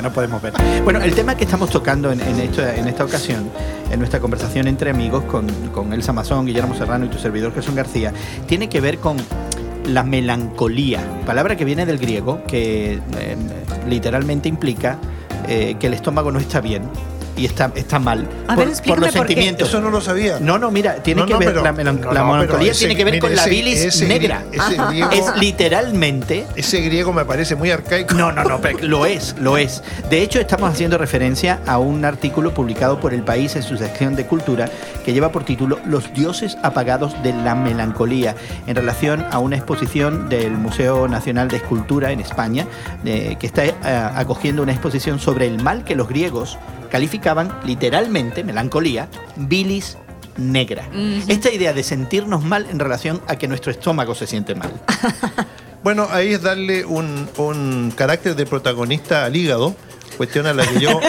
no podemos ver. Bueno, el tema que estamos tocando en esta ocasión, en nuestra conversación entre amigos con Elsa Mazón, Guillermo Serrano y tu servidor Jesús García, tiene que ver con la melancolía, palabra que viene del griego, que literalmente implica que el estómago no está bien y está mal por los sentimientos. Eso no lo sabía. No, mira, tiene que ver, la melancolía tiene que ver con la bilis negra. Griego, es literalmente... Ese griego me parece muy arcaico. No, pero lo es. De hecho, estamos haciendo referencia a un artículo publicado por El País en su sección de Cultura que lleva por título Los dioses apagados de la melancolía, en relación a una exposición del Museo Nacional de Escultura en España, que está acogiendo una exposición sobre el mal que los griegos calificaban literalmente, melancolía, bilis negra. Uh-huh. Esta idea de sentirnos mal en relación a que nuestro estómago se siente mal. Bueno, ahí es darle un carácter de protagonista al hígado, cuestión a la que yo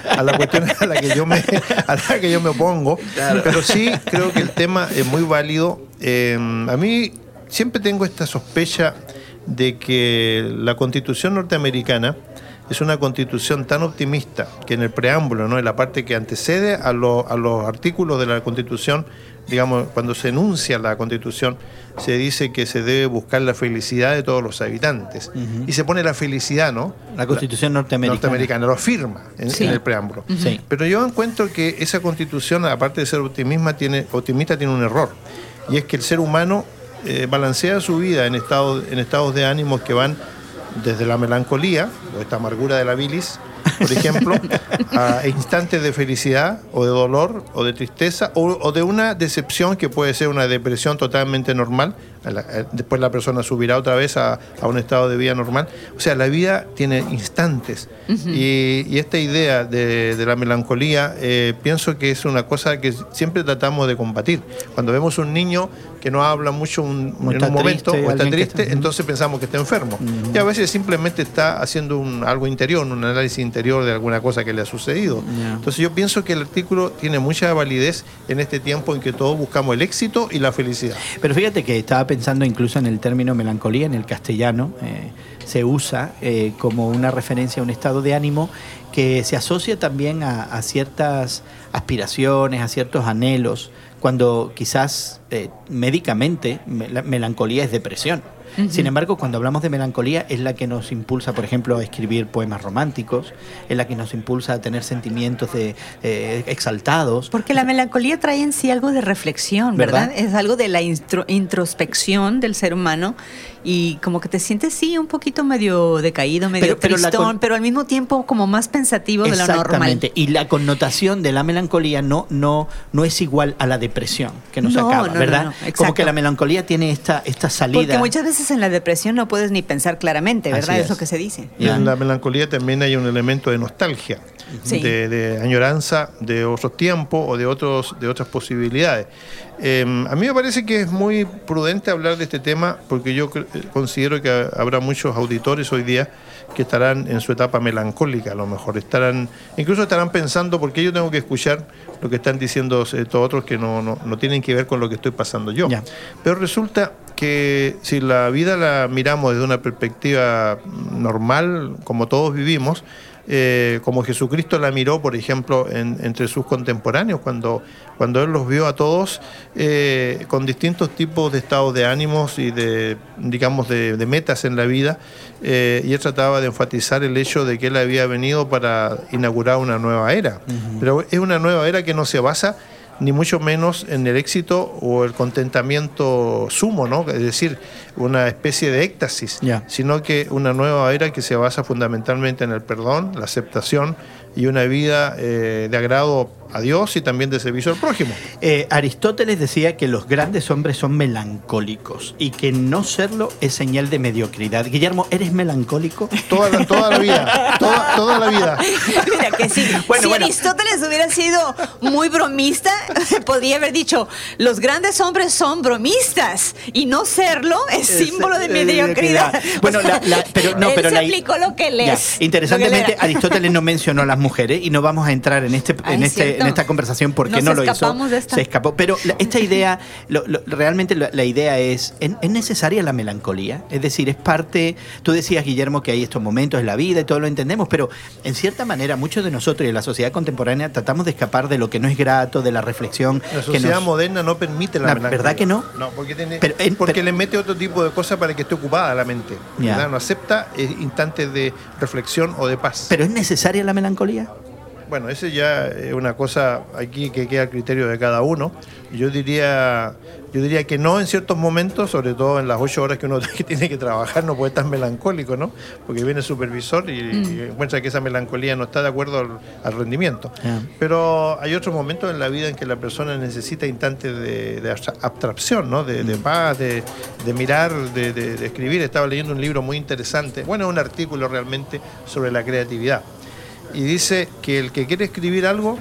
a la que yo me opongo. Claro. Pero sí creo que el tema es muy válido. A mí siempre tengo esta sospecha de que la Constitución norteamericana es una constitución tan optimista que en el preámbulo, ¿no?, en la parte que antecede a los artículos de la Constitución, digamos, cuando se enuncia la Constitución, se dice que se debe buscar la felicidad de todos los habitantes. Uh-huh. Y se pone la felicidad, ¿no? La Constitución norteamericana lo afirma en el preámbulo. Uh-huh. Sí. Pero yo encuentro que esa Constitución, aparte de ser optimista, tiene un error. Y es que el ser humano balancea su vida en estados de ánimos que van desde la melancolía, o esta amargura de la bilis, por ejemplo, a instantes de felicidad, o de dolor, o de tristeza, o de una decepción que puede ser una depresión totalmente normal. Después la persona subirá otra vez a un estado de vida normal. O sea, la vida tiene instantes. Uh-huh. Y esta idea de la melancolía, pienso que es una cosa que siempre tratamos de combatir. Cuando vemos un niño que no habla mucho en un momento, o está triste, entonces pensamos que está enfermo. Uh-huh. Y a veces simplemente está haciendo algo interior, un análisis interior de alguna cosa que le ha sucedido. Yeah. Entonces yo pienso que el artículo tiene mucha validez en este tiempo en que todos buscamos el éxito y la felicidad. Pero fíjate que estaba pensando incluso en el término melancolía, en el castellano, se usa como una referencia a un estado de ánimo que se asocia también a ciertas aspiraciones, a ciertos anhelos, cuando quizás médicamente la melancolía es depresión. Uh-huh. Sin embargo, cuando hablamos de melancolía, es la que nos impulsa, por ejemplo, a escribir poemas románticos, es la que nos impulsa a tener sentimientos exaltados. Porque la melancolía trae en sí algo de reflexión, ¿verdad? Es algo de la introspección del ser humano, y como que te sientes, sí, un poquito medio decaído, medio tristón, pero al mismo tiempo como más pensativo de lo normal. Exactamente, y la connotación de la melancolía no es igual a la depresión que nos acaba, ¿verdad? No, como que la melancolía tiene esta salida. Porque muchas veces en la depresión no puedes ni pensar claramente, ¿verdad? Es lo que se dice. Y en la melancolía también hay un elemento de nostalgia, sí, de añoranza de otros tiempos o de otras posibilidades. A mí me parece que es muy prudente hablar de este tema, porque yo considero que habrá muchos auditores hoy día que estarán en su etapa melancólica, a lo mejor incluso estarán pensando, ¿por qué yo tengo que escuchar lo que están diciendo estos otros que no tienen que ver con lo que estoy pasando yo? Ya. Pero resulta que si la vida la miramos desde una perspectiva normal, como todos vivimos, como Jesucristo la miró, por ejemplo, entre sus contemporáneos, cuando Él los vio a todos con distintos tipos de estados de ánimos y de metas en la vida, y Él trataba de enfatizar el hecho de que Él había venido para inaugurar una nueva era. Uh-huh. Pero es una nueva era que no se basa ni mucho menos en el éxito o el contentamiento sumo, ¿no? Es decir, una especie de éxtasis, sino que una nueva era que se basa fundamentalmente en el perdón, la aceptación y una vida de agrado a Dios y también de servicio al prójimo. Aristóteles decía que los grandes hombres son melancólicos y que no serlo es señal de mediocridad. Guillermo, ¿eres melancólico? Toda la vida, toda la vida. Mira que sí. Si Aristóteles hubiera sido muy bromista, podría haber dicho, los grandes hombres son bromistas, y no serlo es símbolo de mediocridad. Bueno, él se aplicó lo que lees. Interesantemente, Aristóteles no mencionó a las mujeres, y no vamos a entrar en este en esta conversación por qué no lo hizo. Se escapó. Pero esta idea, realmente la idea ¿es necesaria la melancolía? Es decir, es parte... Tú decías, Guillermo, que hay estos momentos en la vida y todo lo entendemos, pero en cierta manera muchos de nosotros y de la sociedad contemporánea tratamos de escapar de lo que no es grato, de la reflexión. La sociedad moderna no permite la melancolía. ¿Verdad que no? No, porque le mete otro tipo de cosas para que esté ocupada la mente. No acepta instantes de reflexión o de paz. ¿Pero es necesaria la melancolía? Bueno, ese ya es una cosa aquí que queda a criterio de cada uno. Yo diría que no en ciertos momentos, sobre todo en las 8 horas que uno tiene que trabajar, no puede estar melancólico, ¿no? Porque viene el supervisor y encuentra que esa melancolía no está de acuerdo al rendimiento. Pero hay otros momentos en la vida en que la persona necesita instantes de abstracción, ¿no? De paz, de mirar, de escribir. Estaba leyendo un libro muy interesante, bueno, un artículo realmente sobre la creatividad. Y dice que el que quiere escribir algo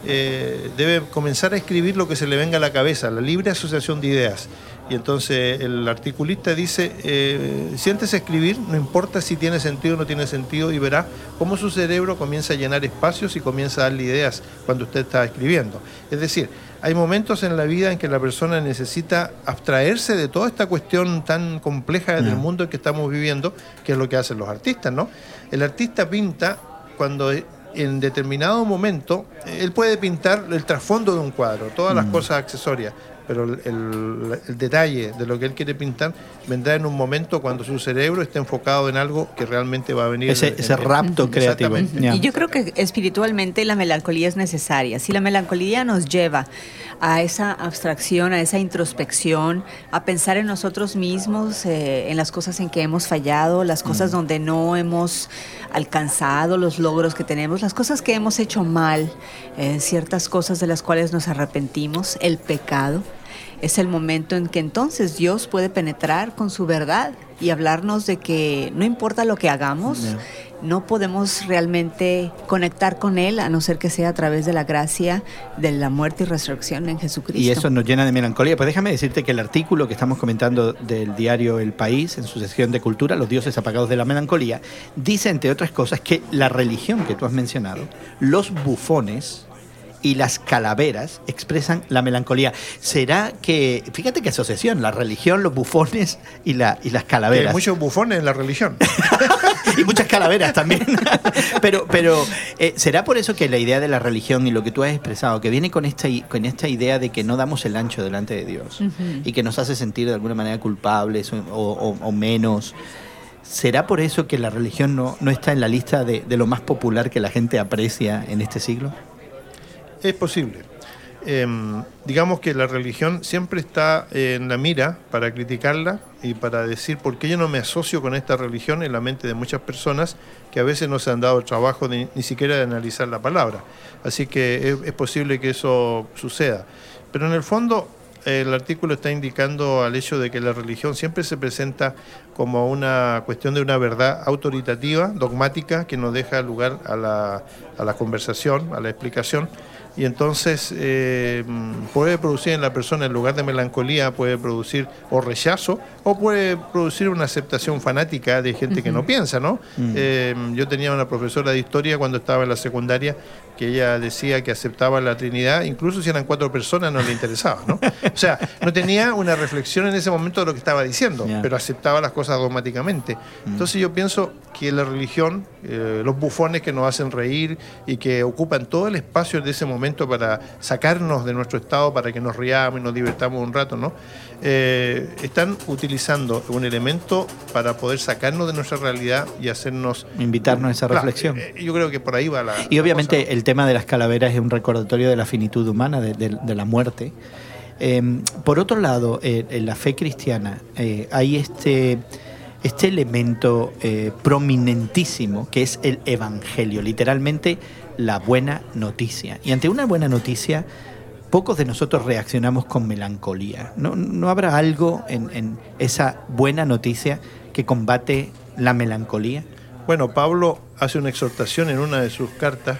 debe comenzar a escribir lo que se le venga a la cabeza, la libre asociación de ideas. Y entonces el articulista dice, siéntese a escribir, no importa si tiene sentido o no tiene sentido, y verá cómo su cerebro comienza a llenar espacios y comienza a darle ideas cuando usted está escribiendo. Es decir, hay momentos en la vida en que la persona necesita abstraerse de toda esta cuestión tan compleja del mundo en que estamos viviendo, que es lo que hacen los artistas, ¿no? El artista pinta cuando en determinado momento él puede pintar el trasfondo de un cuadro, todas las cosas accesorias, pero el detalle de lo que él quiere pintar vendrá en un momento cuando su cerebro esté enfocado en algo que realmente va a venir. Ese rapto creativo. Y yo creo que espiritualmente la melancolía es necesaria. Si la melancolía nos lleva a esa abstracción, a esa introspección, a pensar en nosotros mismos, en las cosas en que hemos fallado, las cosas donde no hemos alcanzado los logros que tenemos, las cosas que hemos hecho mal, ciertas cosas de las cuales nos arrepentimos, el pecado. Es el momento en que entonces Dios puede penetrar con su verdad y hablarnos de que no importa lo que hagamos, no podemos realmente conectar con Él a no ser que sea a través de la gracia de la muerte y resurrección en Jesucristo. Y eso nos llena de melancolía. Pues déjame decirte que el artículo que estamos comentando del diario El País, en su sección de cultura, Los dioses apagados de la melancolía, dice, entre otras cosas, que la religión que tú has mencionado, los bufones y las calaveras expresan la melancolía. ¿Será que, fíjate qué asociación, la religión, los bufones y las calaveras? Hay muchos bufones en la religión. Y muchas calaveras también. pero ¿será por eso que la idea de la religión y lo que tú has expresado, que viene con esta idea de que no damos el ancho delante de Dios y que nos hace sentir de alguna manera culpables o menos? ¿Será por eso que la religión no está en la lista de lo más popular que la gente aprecia en este siglo? Es posible. Digamos que la religión siempre está en la mira para criticarla y para decir por qué yo no me asocio con esta religión en la mente de muchas personas que a veces no se han dado el trabajo ni siquiera de analizar la palabra. Así que es posible que eso suceda. Pero en el fondo el artículo está indicando al hecho de que la religión siempre se presenta como una cuestión de una verdad autoritativa, dogmática, que no deja lugar a la conversación, a la explicación. Y entonces puede producir en la persona, en lugar de melancolía, puede producir o rechazo o puede producir una aceptación fanática de gente que no piensa, ¿no? Yo tenía una profesora de historia cuando estaba en la secundaria que ella decía que aceptaba la Trinidad, incluso si eran 4 personas no le interesaba, ¿no? O sea, no tenía una reflexión en ese momento de lo que estaba diciendo, pero aceptaba las cosas dogmáticamente. Entonces yo pienso que la religión, los bufones que nos hacen reír y que ocupan todo el espacio de ese momento para sacarnos de nuestro estado, para que nos riamos y nos divertamos un rato, ¿no? Están utilizando un elemento para poder sacarnos de nuestra realidad y hacernos... Invitarnos a esa reflexión. Yo creo que por ahí va la... Y obviamente cosa, ¿no? El tema de las calaveras es un recordatorio de la finitud humana, de la muerte. Por otro lado, en la fe cristiana hay este elemento prominentísimo que es el evangelio, literalmente la buena noticia. Y ante una buena noticia, pocos de nosotros reaccionamos con melancolía. ¿No habrá algo en esa buena noticia que combate la melancolía? Bueno, Pablo hace una exhortación en una de sus cartas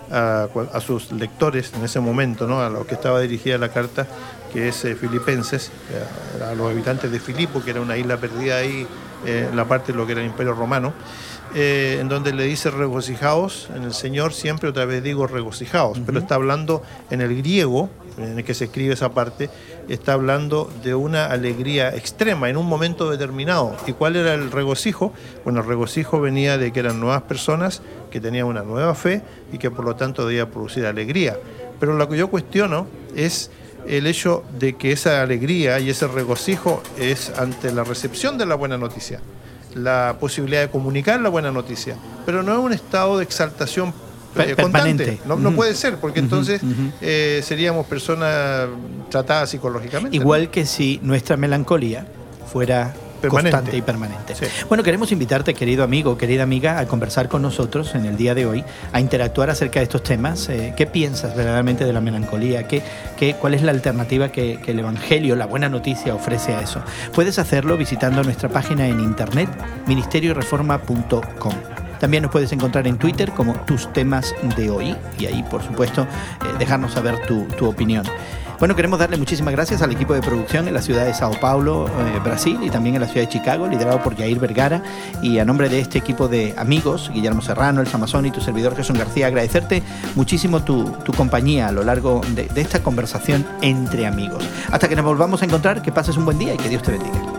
a sus lectores en ese momento, ¿no? A los que estaba dirigida la carta, que es Filipenses, a los habitantes de Filipo, que era una isla perdida ahí la parte de lo que era el Imperio Romano, en donde le dice regocijaos en el Señor, siempre otra vez digo regocijaos, pero está hablando en el griego, en el que se escribe esa parte, está hablando de una alegría extrema en un momento determinado. ¿Y cuál era el regocijo? Bueno, el regocijo venía de que eran nuevas personas que tenían una nueva fe y que por lo tanto debía producir alegría. Pero lo que yo cuestiono es el hecho de que esa alegría y ese regocijo es ante la recepción de la buena noticia, la posibilidad de comunicar la buena noticia, pero no es un estado de exaltación constante. No puede ser, porque entonces seríamos personas tratadas psicológicamente. Igual que si nuestra melancolía fuera constante y permanente. Sí. Bueno, queremos invitarte, querido amigo, querida amiga, a conversar con nosotros en el día de hoy, a interactuar acerca de estos temas. ¿Qué piensas verdaderamente de la melancolía? ¿Cuál es la alternativa que el Evangelio, la buena noticia, ofrece a eso? Puedes hacerlo visitando nuestra página en internet, ministerioreforma.com. También nos puedes encontrar en Twitter como Tus Temas de Hoy, y ahí, por supuesto, dejarnos saber tu opinión. Bueno, queremos darle muchísimas gracias al equipo de producción en la ciudad de Sao Paulo, Brasil, y también en la ciudad de Chicago, liderado por Jair Vergara. Y a nombre de este equipo de amigos, Guillermo Serrano, El Samazón y tu servidor Jesús García, agradecerte muchísimo tu compañía a lo largo de esta conversación entre amigos. Hasta que nos volvamos a encontrar, que pases un buen día y que Dios te bendiga.